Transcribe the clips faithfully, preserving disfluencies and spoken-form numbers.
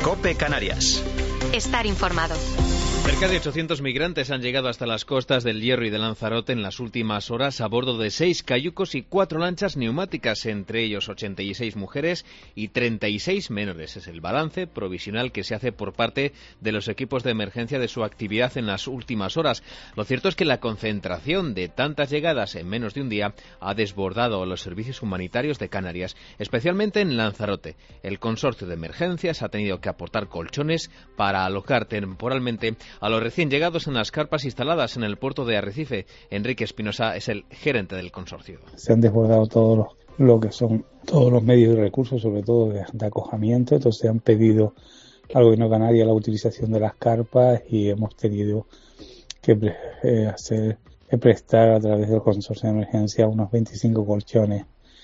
COPE Canarias. Estar informado. Cerca de ochocientos migrantes han llegado hasta las costas del Hierro y de Lanzarote en las últimas horas a bordo de seis cayucos y cuatro lanchas neumáticas, entre ellos ochenta y seis mujeres y treinta y seis menores. Es el balance provisional que se hace por parte de los equipos de emergencia de su actividad en las últimas horas. Lo cierto es que la concentración de tantas llegadas en menos de un día ha desbordado los servicios humanitarios de Canarias, especialmente en Lanzarote. El consorcio de emergencias ha tenido que aportar colchones para alojar temporalmente a los recién llegados en las carpas instaladas en el puerto de Arrecife. Enrique Espinosa es el gerente del consorcio. Se han desbordado todos los, lo que son todos los medios y recursos, sobre todo de, de acogimiento. Entonces han pedido al Gobierno canario la utilización de las carpas y hemos tenido que eh, hacer que prestar a través del consorcio de emergencia unos veinticinco colchones.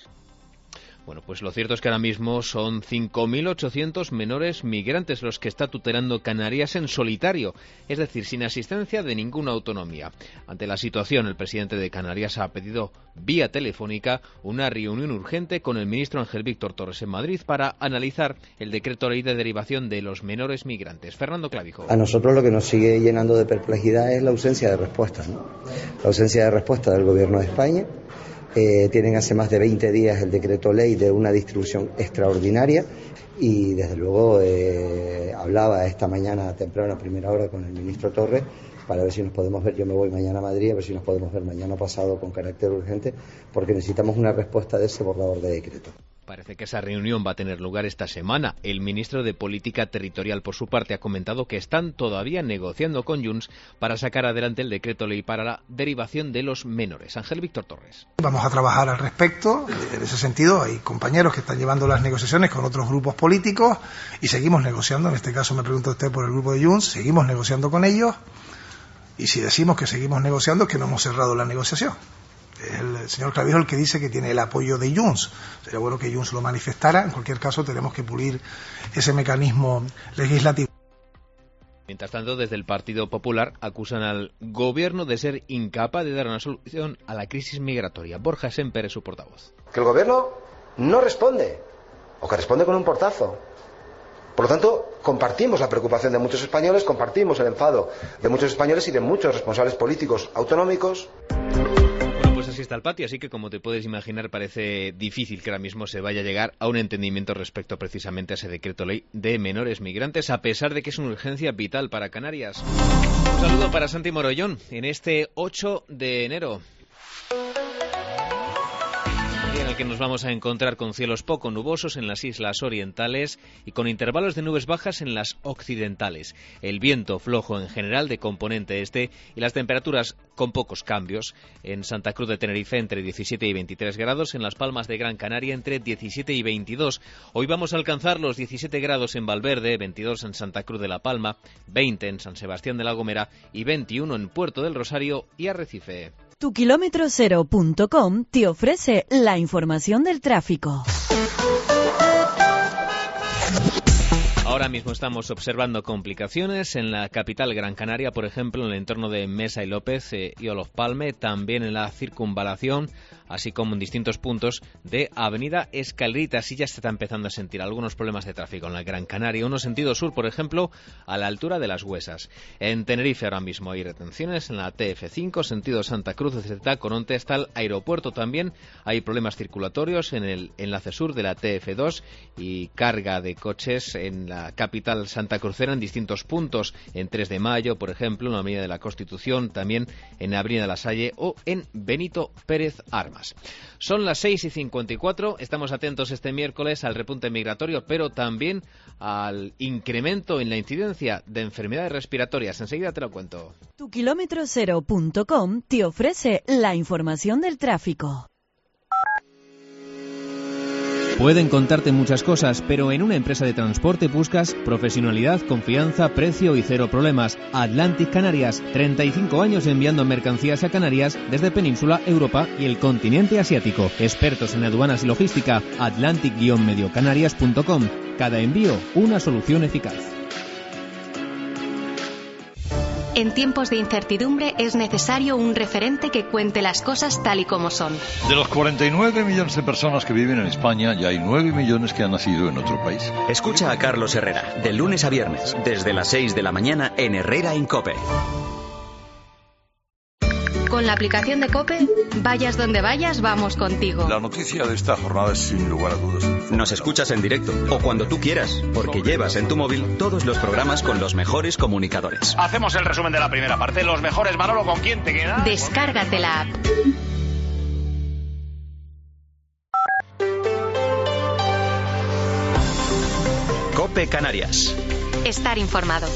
Bueno, pues lo cierto es que ahora mismo son cinco mil ochocientos menores migrantes los que está tutelando Canarias en solitario, es decir, sin asistencia de ninguna autonomía. Ante la situación, el presidente de Canarias ha pedido vía telefónica una reunión urgente con el ministro Ángel Víctor Torres en Madrid para analizar el decreto ley de derivación de los menores migrantes. Fernando Clavijo. A nosotros lo que nos sigue llenando de perplejidad es la ausencia de respuestas, ¿no? La ausencia de respuesta del Gobierno de España. Eh, tienen hace más de veinte días el decreto ley de una distribución extraordinaria y desde luego eh, hablaba esta mañana temprano a primera hora con el ministro Torres para ver si nos podemos ver, yo me voy mañana a Madrid, a ver si nos podemos ver mañana pasado con carácter urgente, porque necesitamos una respuesta de ese borrador de decreto. Parece que esa reunión va a tener lugar esta semana. El ministro de Política Territorial, por su parte, ha comentado que están todavía negociando con Junts para sacar adelante el decreto ley para la derivación de los menores. Ángel Víctor Torres. Vamos a trabajar al respecto. En ese sentido, hay compañeros que están llevando las negociaciones con otros grupos políticos y seguimos negociando. En este caso me pregunta usted por el grupo de Junts. Seguimos negociando con ellos y si decimos que seguimos negociando es que no hemos cerrado la negociación. El señor Clavijo el que dice que tiene el apoyo de Junts. Sería bueno que Junts lo manifestara. En cualquier caso, tenemos que pulir ese mecanismo legislativo. Mientras tanto, desde el Partido Popular acusan al gobierno de ser incapaz de dar una solución a la crisis migratoria. Borja Semper es su portavoz. Que el gobierno no responde, o que responde con un portazo. Por lo tanto, compartimos la preocupación de muchos españoles, compartimos el enfado de muchos españoles y de muchos responsables políticos autonómicos. Pues así está el patio, así que como te puedes imaginar parece difícil que ahora mismo se vaya a llegar a un entendimiento respecto precisamente a ese decreto ley de menores migrantes, a pesar de que es una urgencia vital para Canarias. Un saludo para Santi Morollón en este ocho de enero. En el que nos vamos a encontrar con cielos poco nubosos en las islas orientales y con intervalos de nubes bajas en las occidentales. El viento flojo en general de componente este y las temperaturas con pocos cambios. En Santa Cruz de Tenerife entre diecisiete y veintitrés grados, en Las Palmas de Gran Canaria entre diecisiete y veintidós. Hoy vamos a alcanzar los diecisiete grados en Valverde, veintidós en Santa Cruz de la Palma, veinte en San Sebastián de la Gomera y veintiuno en Puerto del Rosario y Arrecife. Tu kilómetro cero punto com te ofrece la información del tráfico. Ahora mismo estamos observando complicaciones en la capital Gran Canaria, por ejemplo, en el entorno de Mesa y López eh, y Olof Palme, también en la circunvalación, así como en distintos puntos de Avenida Escaleritas. Y ya se está empezando a sentir algunos problemas de tráfico en la Gran Canaria, uno sentido sur, por ejemplo, a la altura de Las Huesas. En Tenerife ahora mismo hay retenciones en la T F cinco, sentido Santa Cruz de Tacoronte hasta el aeropuerto. También hay problemas circulatorios en el enlace sur de la T F dos y carga de coches en la capital santacrucera en distintos puntos, en tres de mayo, por ejemplo, en la Avenida de la Constitución, también en la Avenida de la Salle o en Benito Pérez Armas. Son las seis y cincuenta y cuatro, estamos atentos este miércoles al repunte migratorio, pero también al incremento en la incidencia de enfermedades respiratorias. Enseguida te lo cuento. Tu kilómetro cero punto com te ofrece la información del tráfico. Pueden contarte muchas cosas, pero en una empresa de transporte buscas profesionalidad, confianza, precio y cero problemas. Atlantic Canarias, treinta y cinco años enviando mercancías a Canarias desde Península, Europa y el continente asiático. Expertos en aduanas y logística, atlantic guion medio canarias punto com. Cada envío, una solución eficaz. En tiempos de incertidumbre es necesario un referente que cuente las cosas tal y como son. De los cuarenta y nueve millones de personas que viven en España, ya hay nueve millones que han nacido en otro país. Escucha a Carlos Herrera, de lunes a viernes, desde las seis de la mañana en Herrera en COPE. Con la aplicación de COPE, vayas donde vayas, vamos contigo. La noticia de esta jornada es sin lugar a dudas. Nos escuchas en directo o cuando tú quieras, porque llevas en tu móvil todos los programas con los mejores comunicadores. Hacemos el resumen de la primera parte. Los mejores, Manolo, ¿con quién te quedas? Descárgate la app. COPE Canarias. Estar informado.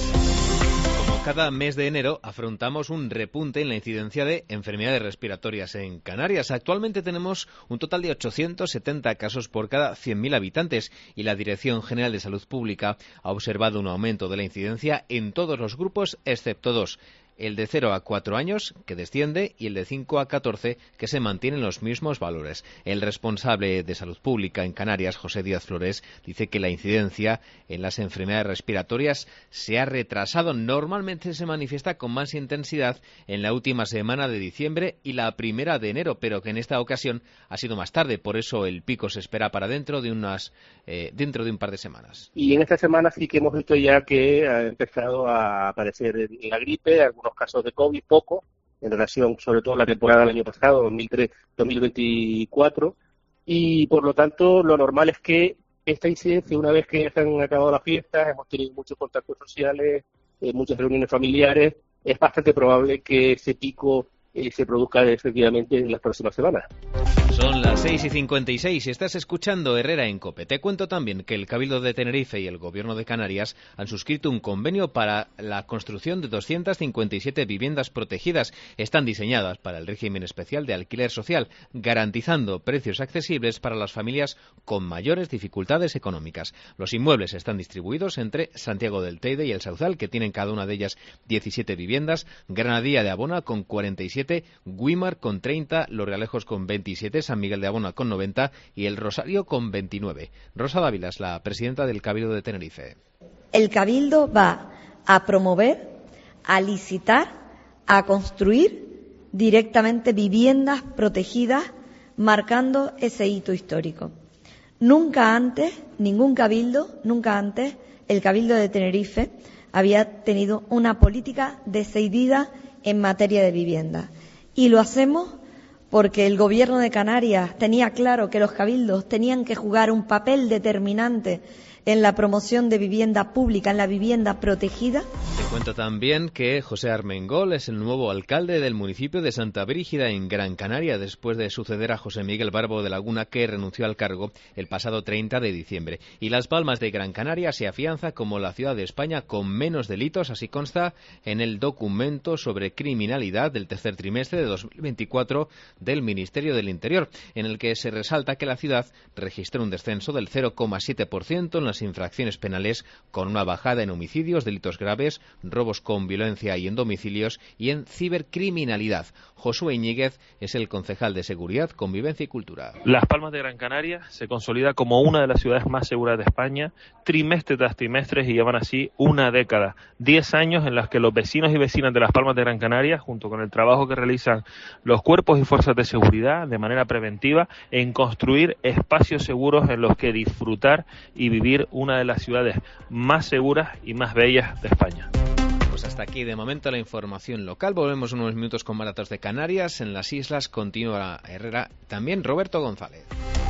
Cada mes de enero afrontamos un repunte en la incidencia de enfermedades respiratorias en Canarias. Actualmente tenemos un total de ochocientos setenta casos por cada cien mil habitantes y la Dirección General de Salud Pública ha observado un aumento de la incidencia en todos los grupos excepto dos. El de cero a cuatro años, que desciende, y el de cinco a catorce, que se mantienen los mismos valores. El responsable de Salud Pública en Canarias, José Díaz Flores, dice que la incidencia en las enfermedades respiratorias se ha retrasado. Normalmente se manifiesta con más intensidad en la última semana de diciembre y la primera de enero, pero que en esta ocasión ha sido más tarde. Por eso el pico se espera para dentro de unas eh, dentro de un par de semanas. Y en esta semana sí que hemos visto ya que ha empezado a aparecer la gripe, algunos casos de COVID, poco, en relación sobre todo a la temporada del año pasado, dos mil tres dos mil veinticuatro, y por lo tanto lo normal es que esta incidencia, una vez que se han acabado las fiestas, hemos tenido muchos contactos sociales, eh, muchas reuniones familiares, es bastante probable que ese pico eh, se produzca efectivamente en las próximas semanas. Son las seis y cincuenta y seis y estás escuchando Herrera en COPE. Te cuento también que el Cabildo de Tenerife y el Gobierno de Canarias han suscrito un convenio para la construcción de doscientas cincuenta y siete viviendas protegidas. Están diseñadas para el régimen especial de alquiler social, garantizando precios accesibles para las familias con mayores dificultades económicas. Los inmuebles están distribuidos entre Santiago del Teide y El Sauzal, que tienen cada una de ellas diecisiete viviendas, Granadilla de Abona con cuarenta y siete, Güímar con treinta, Los Realejos con veintisiete, San Miguel de Abona con noventa y El Rosario con veintinueve. Rosa Dávila es la presidenta del Cabildo de Tenerife. El Cabildo va a promover, a licitar, a construir directamente viviendas protegidas, marcando ese hito histórico. Nunca antes, ningún cabildo, nunca antes, el Cabildo de Tenerife había tenido una política decidida en materia de vivienda. Y lo hacemos porque el Gobierno de Canarias tenía claro que los cabildos tenían que jugar un papel determinante en la promoción de vivienda pública, en la vivienda protegida. Te cuento también que José Armengol es el nuevo alcalde del municipio de Santa Brígida, en Gran Canaria, después de suceder a José Miguel Barbo de Laguna, que renunció al cargo el pasado treinta de diciembre. Y Las Palmas de Gran Canaria se afianza como la ciudad de España con menos delitos, así consta en el documento sobre criminalidad del tercer trimestre de dos mil veinticuatro del Ministerio del Interior, en el que se resalta que la ciudad registró un descenso del cero coma siete por ciento en las infracciones penales, con una bajada en homicidios, delitos graves, robos con violencia y en domicilios, y en cibercriminalidad. Josué Iñiguez es el concejal de Seguridad, Convivencia y Cultura. Las Palmas de Gran Canaria se consolida como una de las ciudades más seguras de España, trimestre tras trimestre, y llevan así una década, diez años en los que los vecinos y vecinas de Las Palmas de Gran Canaria, junto con el trabajo que realizan los cuerpos y fuerzas de seguridad de manera preventiva, en construir espacios seguros en los que disfrutar y vivir una de las ciudades más seguras y más bellas de España. Pues hasta aquí de momento la información local. Volvemos unos minutos con más datos de Canarias. En las islas continúa Herrera, también Roberto González.